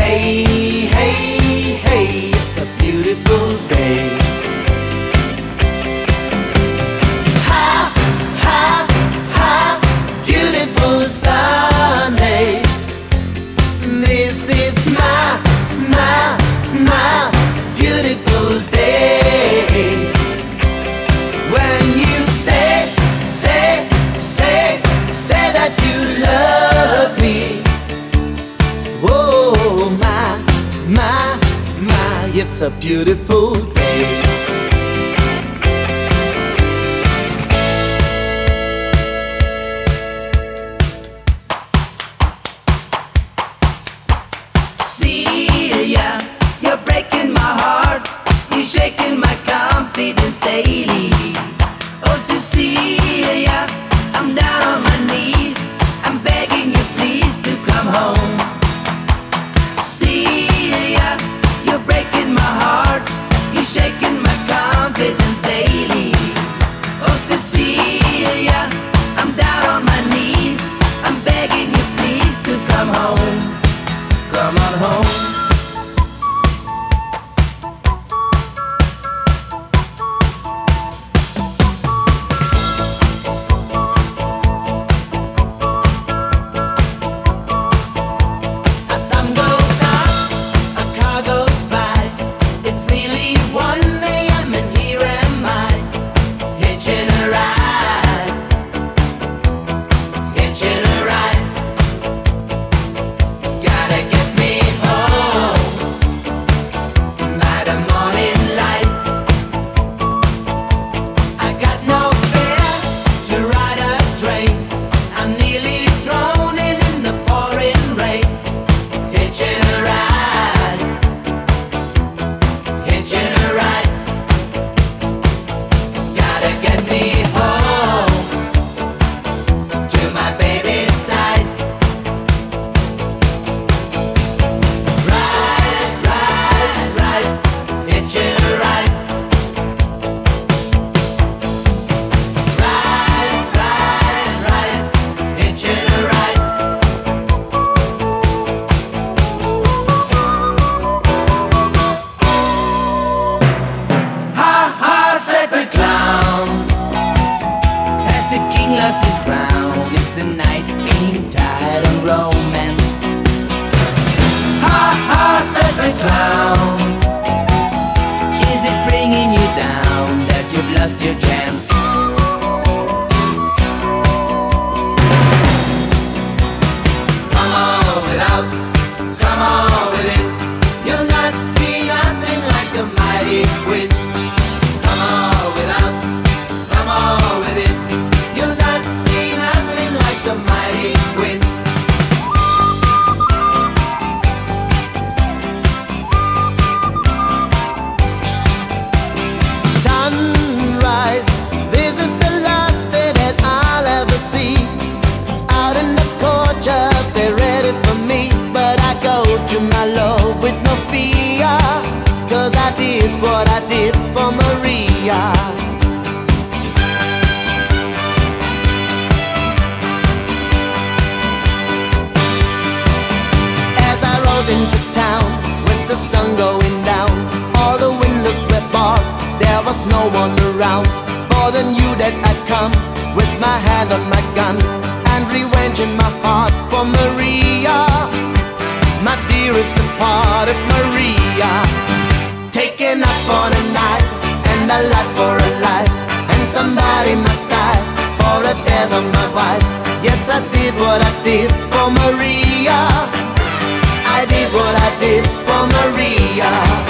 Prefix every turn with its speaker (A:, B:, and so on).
A: Hey, hey, hey, it's a beautiful day. Ha, ha, ha, beautiful Sunday. This is my beautiful day. When you say that you love me. Oh, my, it's a beautiful day.
B: Celia, you're breaking my heart. You're shaking my confidence daily. Oh, Cecilia, I'm down on my knees. I'm begging you please to come home. Celia, you're breaking my heart. You're shaking my confidence daily. Oh, Cecilia, I'm down on my knees. I'm begging you please to come home. Come on home. Lost his crown. It's the night being tired of romance. Ha ha, said the clown. Is it bringing you down that you've lost your chance?
A: Come on without, come on with it. You'll not see nothing like the mighty quit. Come on without, come on with it. You'll not see nothing like the mighty quit. Sunrise, this is the last day that I'll ever see. Out in the courtyard, they're ready for me. But I go to my love with no fear, 'cause I did what I did for Maria. Into town with the sun going down, all the windows were barred, there was no one around. For the knew that I'd come with my hand on my gun and revenge in my heart for Maria, my dearest departed Maria. Taken up for a night and a life for a life, and somebody must die for the death of my wife. Yes, I did what I did for Maria. I did what I did for Maria.